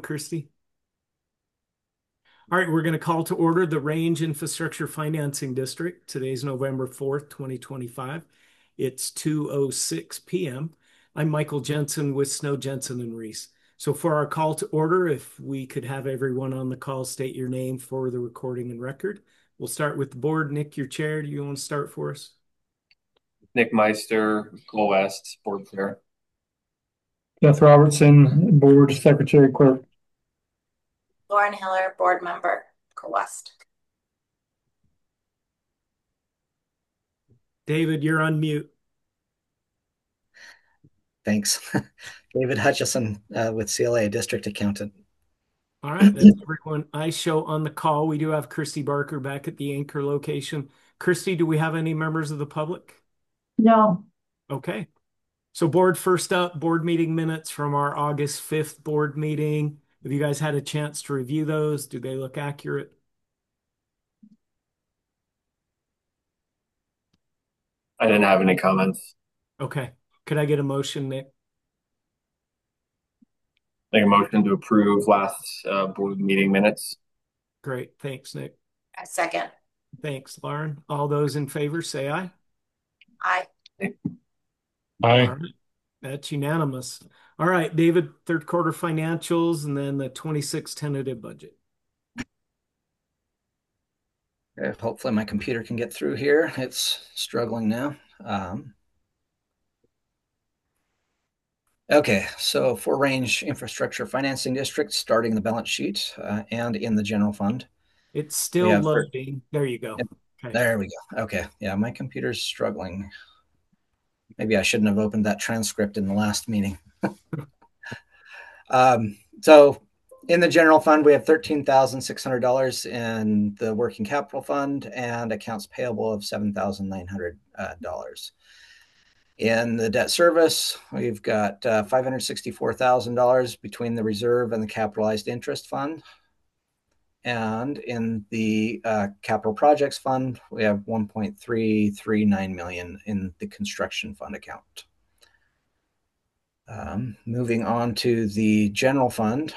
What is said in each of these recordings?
Christy? All right, we're going to call to order the Range Infrastructure Financing District. Today's November 4th, 2025. It's 2:06 p.m. I'm Michael Jensen with Snow Jensen and Reese. So for our call to order, if we could have everyone on the call state your name for the recording and record. We'll start with the board. Nick, your chair. Do you want to start for us? Nick Meister, Cole West, board chair. Beth Robertson, Board Secretary Clerk. Lauren Hiller, board member, West. David, you're on mute. Thanks. David Hutchison with CLA, District Accountant. All right, that's everyone I show on the call. We do have Christy Barker back at the anchor location. Christy, do we have any members of the public? No. Okay. So board, first up, board meeting minutes from our August 5th board meeting. Have you guys had a chance to review those? Do they look accurate? I didn't have any comments. Okay. Could I get a motion, Nick? Make a motion to approve last board meeting minutes. Great. Thanks, Nick. A second. Thanks, Lauren. All those in favor say aye. Aye. Aye. All right. That's unanimous. All right, David, third quarter financials and then the 26 tentative budget. Hopefully my computer can get through here. It's struggling now. Okay, so for Range Infrastructure Financing District, starting the balance sheet and in the general fund. It's still loading. There you go. Okay. There we go. Okay, yeah, my computer's struggling. Maybe I shouldn't have opened that transcript in the last meeting. So in the general fund, we have $13,600 in the working capital fund and accounts payable of $7,900. In the debt service, we've got $564,000 between the reserve and the capitalized interest fund. And in the capital projects fund, we have $1.339 million in the construction fund account. Moving on to the general fund,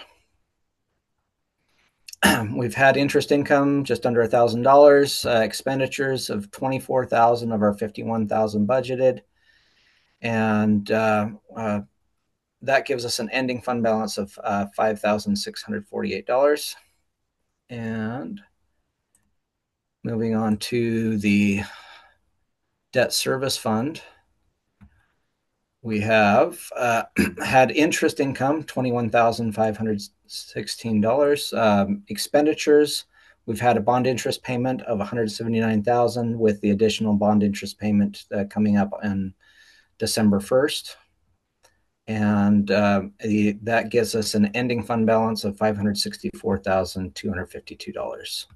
we've had interest income just under $1,000, expenditures of $24,000 of our $51,000 budgeted, and that gives us an ending fund balance of $5,648. And moving on to the debt service fund, we have had interest income, $21,516. Expenditures, we've had a bond interest payment of $179,000 with the additional bond interest payment coming up on December 1st. And that gives us an ending fund balance of $564,252.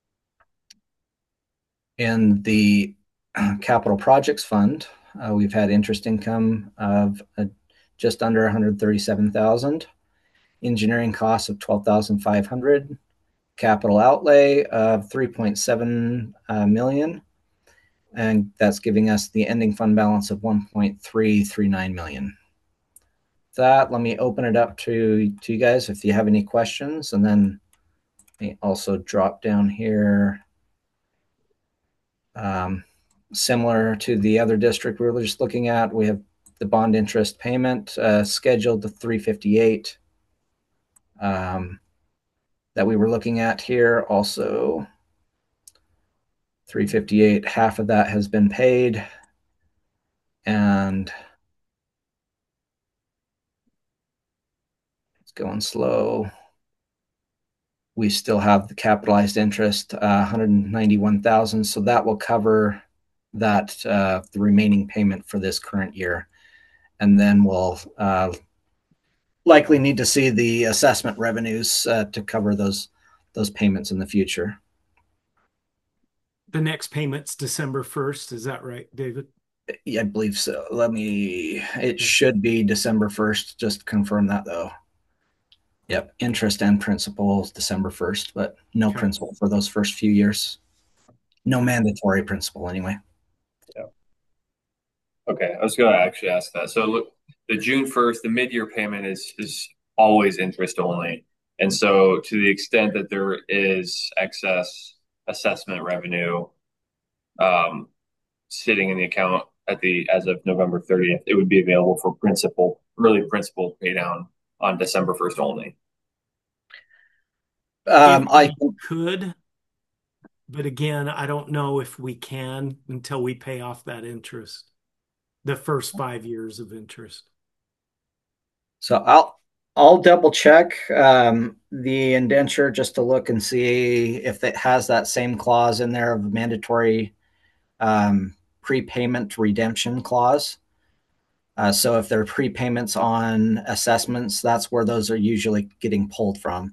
In the capital projects fund, we've had interest income of just under $137,000, engineering costs of $12,500, capital outlay of $3.7 million, and that's giving us the ending fund balance of $1.339 million. That, let me open it up to you guys if you have any questions, and then let me also drop down here. Similar to the other district we were just looking at, we have the bond interest payment scheduled to $358 that we were looking at here. Also, $358, half of that has been paid, and it's going slow. We still have the capitalized interest, $191,000, so that will cover that the remaining payment for this current year, and then we'll likely need to see the assessment revenues to cover those payments in the future. The next payment's December 1st. Is that right, David? Yeah, I believe so. It should be December 1st. Just confirm that though. Yep, interest and principal is December 1st, but no principal for those first few years. No mandatory principal anyway. Yeah. Okay, I was going to actually ask that. So look, the June 1st, the mid-year payment is always interest only. And so to the extent that there is excess assessment revenue sitting in the account as of November 30th, it would be available for principal pay down on December 1st only. If I we could, but again, I don't know if we can until we pay off that interest, the first 5 years of interest. So I'll double check the indenture just to look and see if it has that same clause in there of mandatory prepayment redemption clause. So if there are prepayments on assessments, that's where those are usually getting pulled from.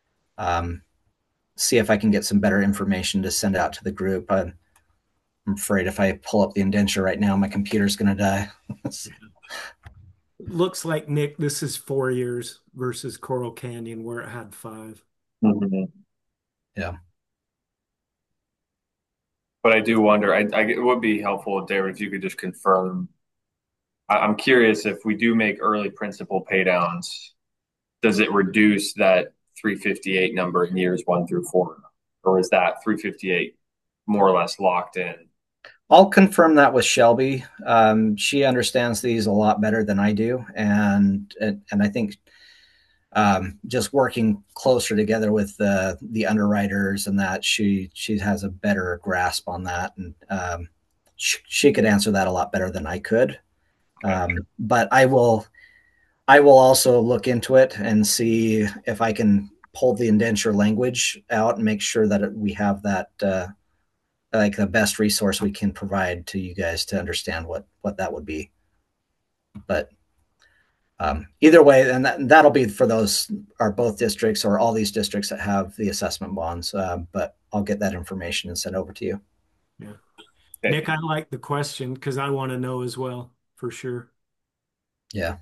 See if I can get some better information to send out to the group. I'm afraid if I pull up the indenture right now, my computer's going to die. Looks like, Nick, this is 4 years versus Coral Canyon where it had 5. Mm-hmm. Yeah. But I do wonder, it would be helpful, David, if you could just confirm. I'm curious if we do make early principal pay downs, does it reduce that 358 number in years 1 through 4? Or is that 358 more or less locked in? I'll confirm that with Shelby. She understands these a lot better than I do, and I think just working closer together with the underwriters and that she has a better grasp on that, and she could answer that a lot better than I could. But I will also look into it and see if I can pull the indenture language out and make sure that we have that like the best resource we can provide to you guys to understand what that would be. But either way, and that'll be for those are both districts or all these districts that have the assessment bonds. But I'll get that information and send over to you. Yeah. Okay. Nick, I like the question because I want to know as well, for sure. Yeah.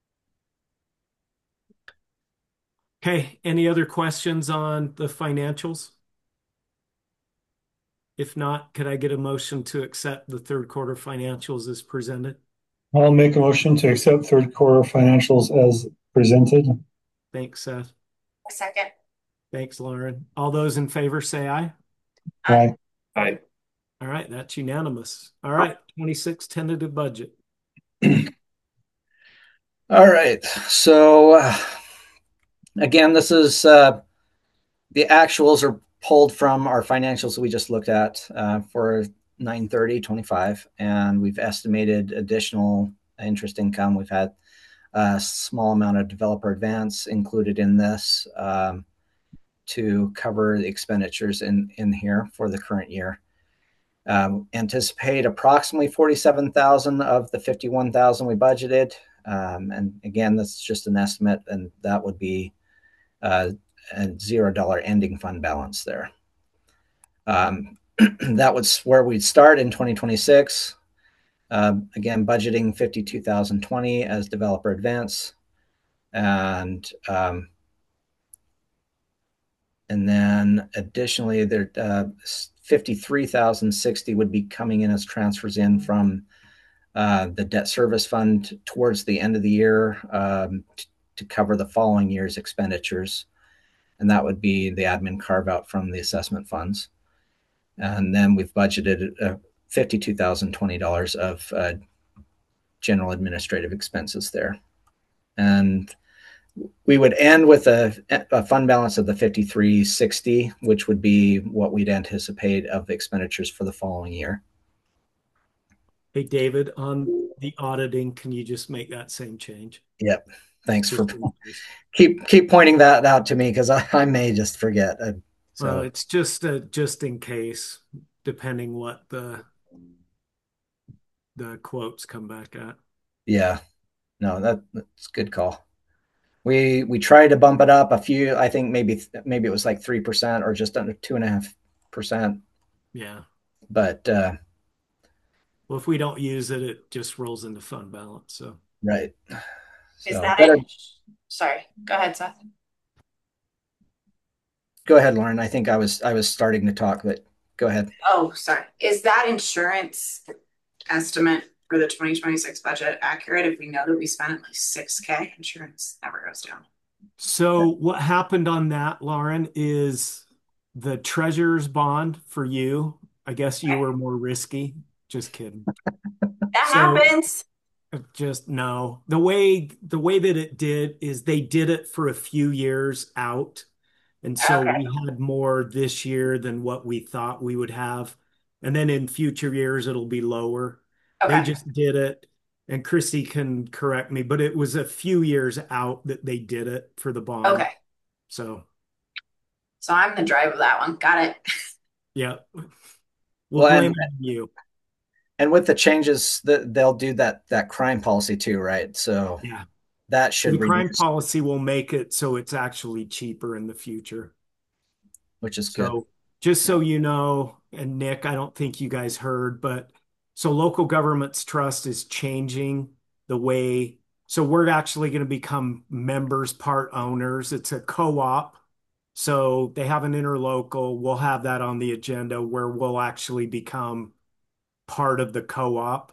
Okay. Any other questions on the financials? If not, could I get a motion to accept the third quarter financials as presented? I'll make a motion to accept third quarter financials as presented. Thanks, Seth. A second. Thanks, Lauren. All those in favor say aye. Aye. Aye. All right, that's unanimous. All right, 26 tentative budget. All right. So again, this is the actuals are pulled from our financials we just looked at for 9/30/25, and we've estimated additional interest income. We've had a small amount of developer advance included in this to cover the expenditures in here for the current year. Anticipate approximately 47,000 of the 51,000 we budgeted. And again, that's just an estimate, and that would be a $0 ending fund balance there. That was where we'd start in 2026. Again, budgeting 52,020 as developer advance, and then additionally, there 53,060 would be coming in as transfers in from the debt service fund towards the end of the year to cover the following year's expenditures. And that would be the admin carve out from the assessment funds. And then we've budgeted $52,020 of general administrative expenses there. And we would end with a fund balance of the 5360, which would be what we'd anticipate of the expenditures for the following year. Hey, David, on the auditing, can you just make that same change? Yep. Thanks for keep pointing that out to me, because I may just forget. Well, it's just in case, depending what the quotes come back at. Yeah. No, that's a good call. We tried to bump it up a few. I think maybe it was like 3% or just under 2.5%. Yeah. But well, if we don't use it, it just rolls into fund balance. So right. Is that sorry, go ahead, Seth. Go ahead, Lauren. I think I was starting to talk, but go ahead. Oh, sorry. Is that insurance estimate for the 2026 budget accurate if we know that we spent at least $6,000? Insurance never goes down. So what happened on that, Lauren, is the treasurer's bond for you. I guess you Okay. were more risky. Just kidding. That So happens. just no. The way that it did is they did it for a few years out. And so Okay. we had more this year than what we thought we would have. And then in future years, it'll be lower. They Okay. just did it. And Christy can correct me, but it was a few years out that they did it for the bond. Okay. So, So I'm the drive of that one. Got it. yeah, we'll Well, blame it on you. and with the changes that they'll do that crime policy too, right? So Yeah. that The should crime reduce, policy will make it so it's actually cheaper in the future. which is good. So just Yeah. so you know, and Nick, I don't think you guys heard, but so local governments trust is changing the way. So we're actually going to become members, part owners. It's a co-op. So they have an interlocal. We'll have that on the agenda where we'll actually become part of the co-op.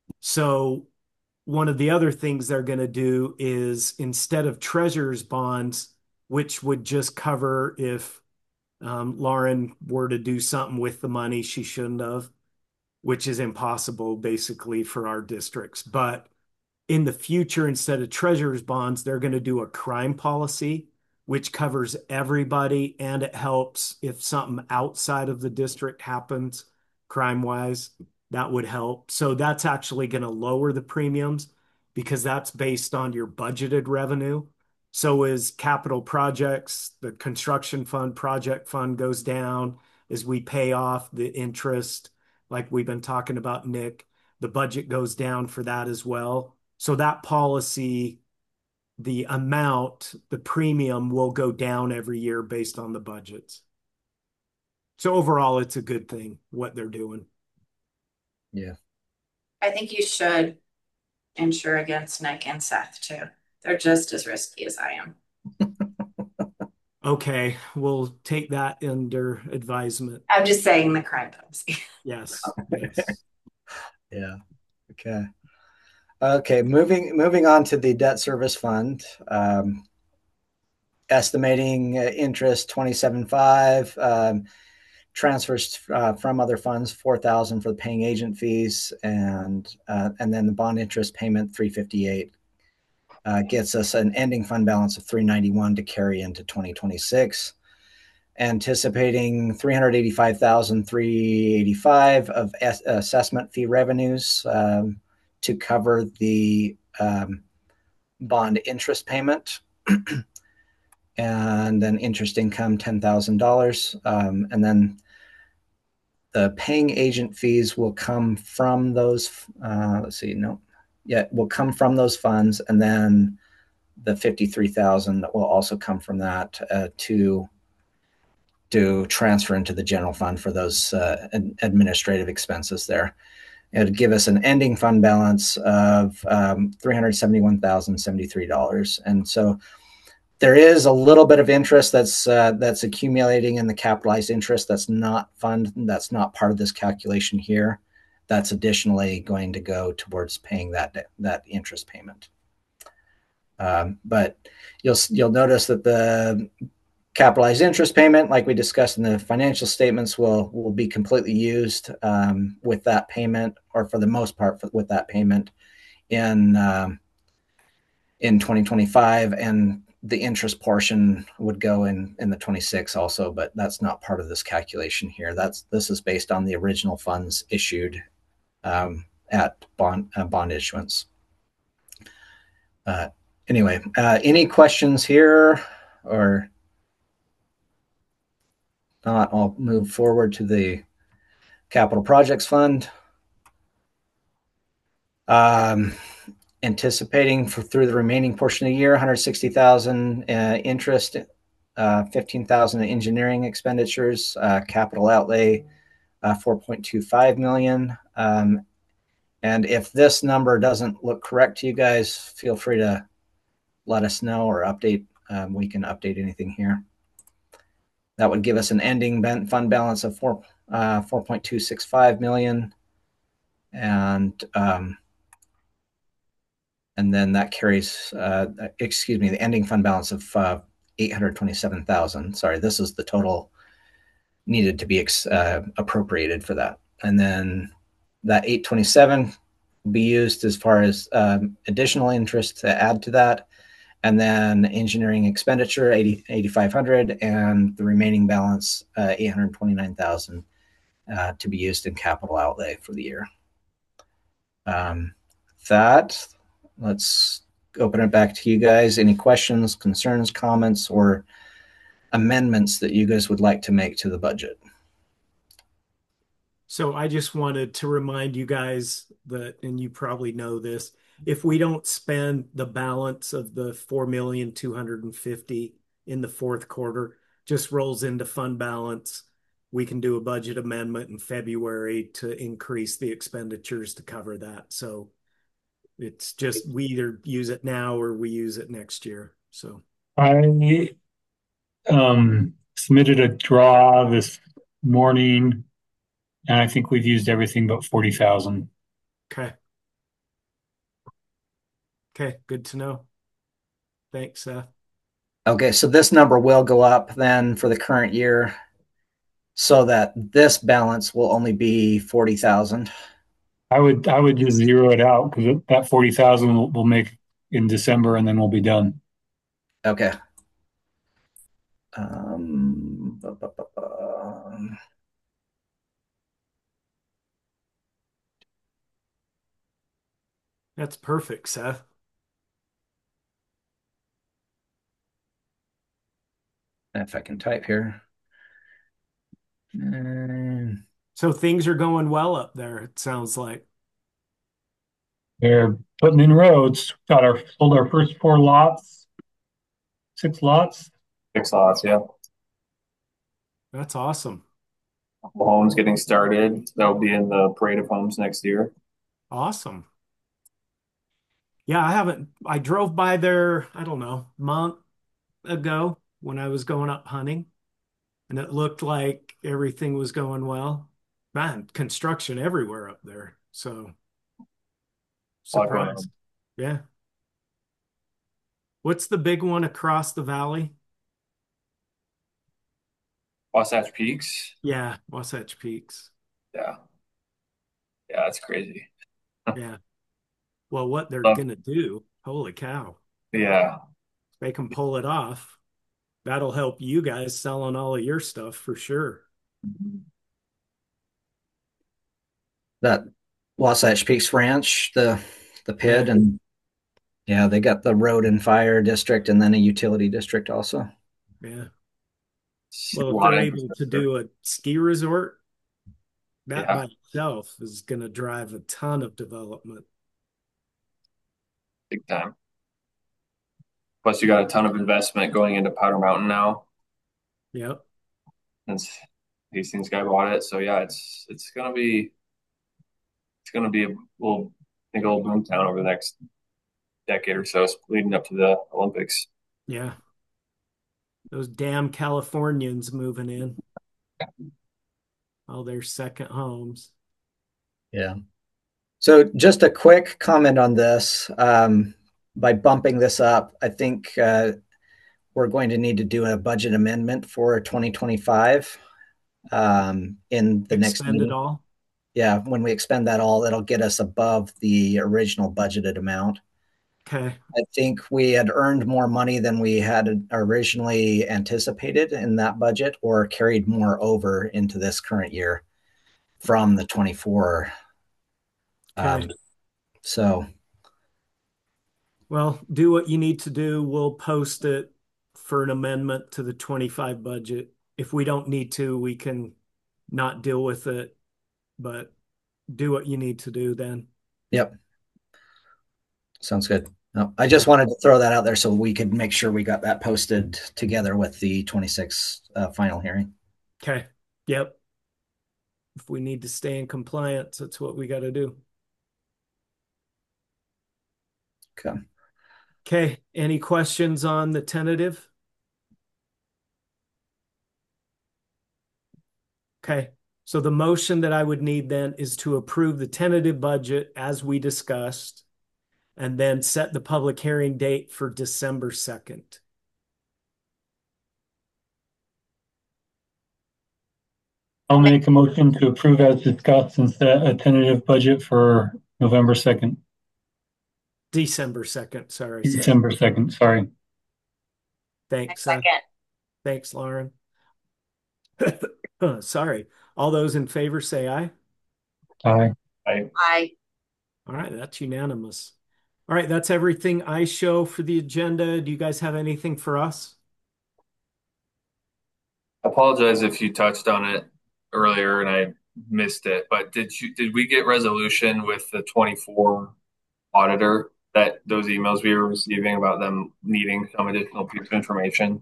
So one of the other things they're going to do is instead of treasurer's bonds, which would just cover if Lauren were to do something with the money she shouldn't have, which is impossible basically for our districts. But in the future, instead of treasurer's bonds, they're going to do a crime policy, which covers everybody and it helps if something outside of the district happens crime wise, that would help. So that's actually going to lower the premiums because that's based on your budgeted revenue. So as capital projects, the construction fund, project fund goes down as we pay off the interest, like we've been talking about, Nick, the budget goes down for that as well. So that policy, the amount, the premium will go down every year based on the budgets. So overall, it's a good thing what they're doing. Yeah. I think you should insure against Nick and Seth too. They're just as risky as I am. Okay, we'll take that under advisement. I'm just saying the crime policy. Yes, yes. Yeah. Okay. Okay. Moving on to the debt service fund. Estimating interest 27.5. Transfers from other funds 4,000 for the paying agent fees, and then the bond interest payment 358 gets us an ending fund balance of 391 to carry into 2026. Anticipating 385,385 of assessment fee revenues to cover the bond interest payment. And then interest income $10,000, and then the paying agent fees will come from those. Will come from those funds, and then the 53,000 will also come from that to transfer into the general fund for those administrative expenses there. It would give us an ending fund balance of $371,073, and so there is a little bit of interest that's accumulating in the capitalized interest. That's not part of this calculation here. That's additionally going to go towards paying that interest payment. But you'll notice that the capitalized interest payment, like we discussed in the financial statements, will be completely used with that payment, or for the most part with that payment in 2025, and the interest portion would go in the 26 also, but that's not part of this calculation here. This is based on the original funds issued at bond issuance. Anyway, any questions here, or not? I'll move forward to the capital projects fund. Anticipating through the remaining portion of the year, 160,000 interest, 15,000 engineering expenditures, capital outlay 4.25 million. And if this number doesn't look correct to you guys, feel free to let us know or update. We can update anything here. That would give us an ending fund balance of 4.265 million, and And then that carries, the ending fund balance of 827,000. Sorry, this is the total needed to be appropriated for that. And then that 827 will be used as far as additional interest to add to that. And then engineering expenditure, 8,500, and the remaining balance, 829,000, to be used in capital outlay for the year. Let's open it back to you guys. Any questions, concerns, comments, or amendments that you guys would like to make to the budget? So I just wanted to remind you guys that, and you probably know this, if we don't spend the balance of the 4,250,000 in the fourth quarter, just rolls into fund balance. We can do a budget amendment in February to increase the expenditures to cover that. So it's just we either use it now or we use it next year. So I submitted a draw this morning, and I think we've used everything but 40,000. okay. Okay, good to know. Thanks, Seth. Okay, so this number will go up then for the current year, so that this balance will only be 40,000. I would just zero it out because that 40,000 will make in December, and then we'll be done. Okay. That's perfect, Seth. If I can type here. So things are going well up there, it sounds like. They're putting in roads. Sold our first 6 lots. 6 lots, yeah. That's awesome. Homes getting started. That'll be in the parade of homes next year. Awesome. Yeah, I drove by there, I don't know, a month ago when I was going up hunting, and it looked like everything was going well. Man, construction everywhere up there. So A lot going surprised. on. Yeah. What's the big one across the valley? Wasatch Peaks. Yeah, Wasatch Peaks. Yeah. Yeah, that's crazy. Yeah. Well, what they're Love- gonna do, holy cow. yeah. They can pull it off. That'll help you guys selling all of your stuff for sure. That Wasatch Peaks Ranch, the PID, Yeah. and yeah, they got the road and fire district and then a utility district also. Yeah. A Well, if lot they're of able to infrastructure. do a ski resort, that Yeah, by itself is going to drive a ton of development. big time. Plus, you got a ton of investment going into Powder Mountain now Yep. since Hastings guy bought it. So yeah, it's gonna be a little, I think, a little boom town over the next decade or so, leading up to the Olympics. Yeah. Those damn Californians moving in, all their second homes. Yeah. So just a quick comment on this. By bumping this up, I think we're going to need to do a budget amendment for 2025 in the next Expend it meeting. all. Yeah, when we expend that all, it'll get us above the original budgeted amount. Okay. I think we had earned more money than we had originally anticipated in that budget, or carried more over into this current year from the 24. Okay. So Well, do what you need to do. We'll post it for an amendment to the 25 budget. If we don't need to, we can not deal with it, but do what you need to do then. yep, sounds good. No, I Yeah. just wanted to throw that out there so we could make sure we got that posted together with the 26 final hearing. Okay. Yep. If we need to stay in compliance, that's what we got to do. Okay. Okay. Any questions on the tentative? Okay. So the motion that I would need then is to approve the tentative budget as we discussed and then set the public hearing date for December 2nd. I'll make a motion to approve as discussed and set a tentative budget for November 2nd, December 2nd, sorry. December 2nd, sorry. Thanks. Second. Thanks, Lauren. Sorry. All those in favor say aye. Aye. Aye. All right, that's unanimous. All right, that's everything I show for the agenda. Do you guys have anything for us? I apologize if you touched on it earlier and I missed it, but did we get resolution with the 24 auditor that those emails we were receiving about them needing some additional piece of information?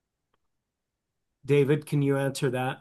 David, can you answer that?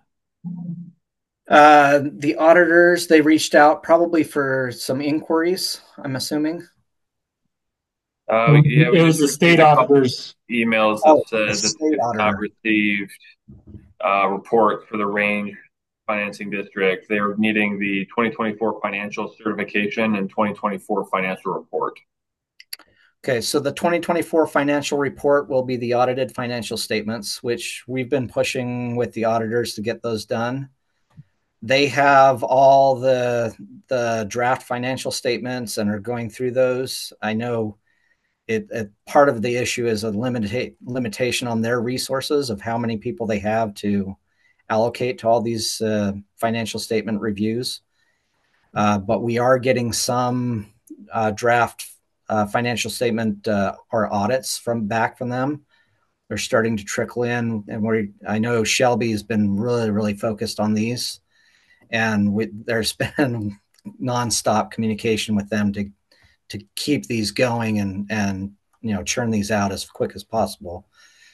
The auditors, they reached out probably for some inquiries, I'm assuming. Yeah, we It was just the state received a couple auditors. emails Oh, that the said that state they have not auditor. received a report for the Range Financing District. They're needing the 2024 financial certification and 2024 financial report. Okay, so the 2024 financial report will be the audited financial statements, which we've been pushing with the auditors to get those done. They have all the draft financial statements and are going through those. I know part of the issue is a limitation on their resources of how many people they have to allocate to all these financial statement reviews. But we are getting some draft financial statement or audits back from them. They're starting to trickle in, and I know Shelby has been really focused on these, and there's been nonstop communication with them to keep these going and churn these out as quick as possible.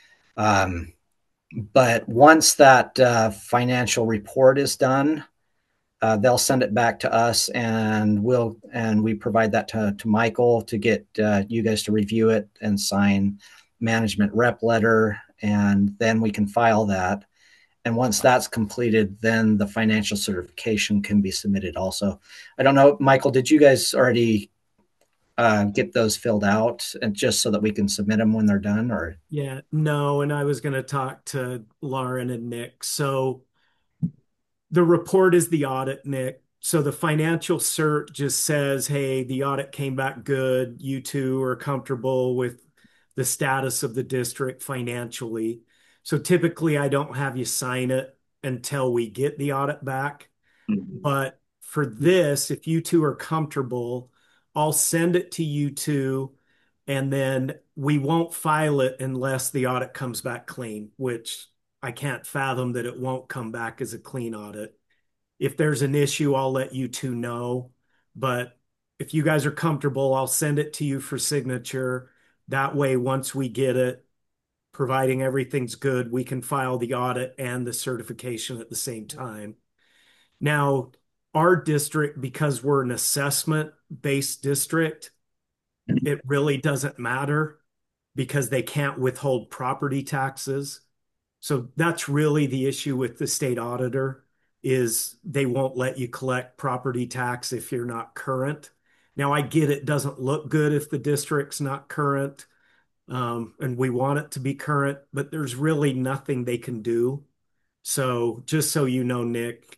But once that financial report is done, they'll send it back to us, and we provide that to Michael to get you guys to review it and sign management rep letter, and then we can file that. And once that's completed, then the financial certification can be submitted also. I don't know, Michael, did you guys already get those filled out, and just so that we can submit them when they're done? Or Yeah, no, and I was going to talk to Lauren and Nick. So the report is the audit, Nick. So the financial cert just says, hey, the audit came back good. You two are comfortable with the status of the district financially. So typically, I don't have you sign it until we get the audit back. But for this, if you two are comfortable, I'll send it to you two, and then we won't file it unless the audit comes back clean, which I can't fathom that it won't come back as a clean audit. If there's an issue, I'll let you two know. But if you guys are comfortable, I'll send it to you for signature. That way, once we get it, providing everything's good, we can file the audit and the certification at the same time. Now, our district, because we're an assessment-based district, it really doesn't matter because they can't withhold property taxes. So that's really the issue with the state auditor, is they won't let you collect property tax if you're not current. Now, I get it doesn't look good if the district's not current, and we want it to be current, but there's really nothing they can do. So just so you know, Nick,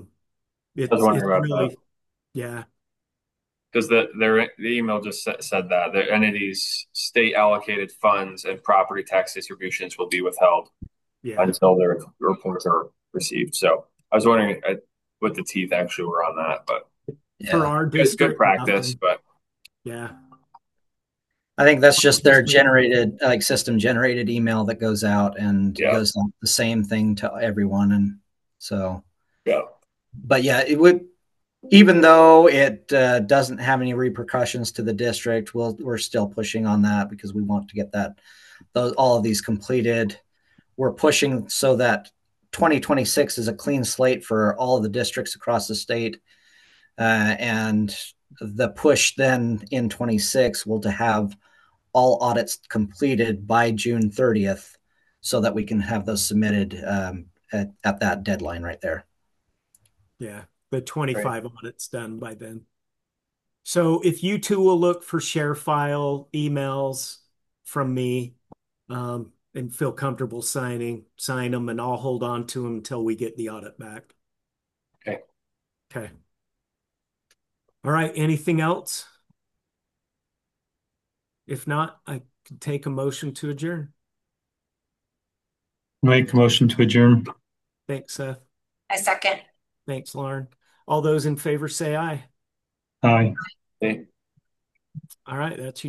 I was wondering about really, that yeah, because the email just said that the entity's state allocated funds and property tax distributions will be withheld yeah. until their reports are received. So I was wondering what the teeth actually were on that, but For our it's district, good practice. nothing. But Yeah, I think that's just their generated, like system generated email that goes out, and Yeah. goes out the same thing to everyone. And so, yeah, but yeah, it would, even though it doesn't have any repercussions to the district, we're still pushing on that because we want to get all of these completed. We're pushing so that 2026 is a clean slate for all of the districts across the state. And the push then in 26 will to have all audits completed by June 30th so that we can have those submitted at that deadline right there. yeah. The 25 audits done by then. So if you two will look for share file emails from me, and feel comfortable sign them, and I'll hold on to them until we get the audit back. Okay. Okay. All right. Anything else? If not, I can take a motion to adjourn. Make a motion to adjourn. Thanks, Seth. I second. Thanks, Lauren. All those in favor say aye. Aye. Okay. All right. That's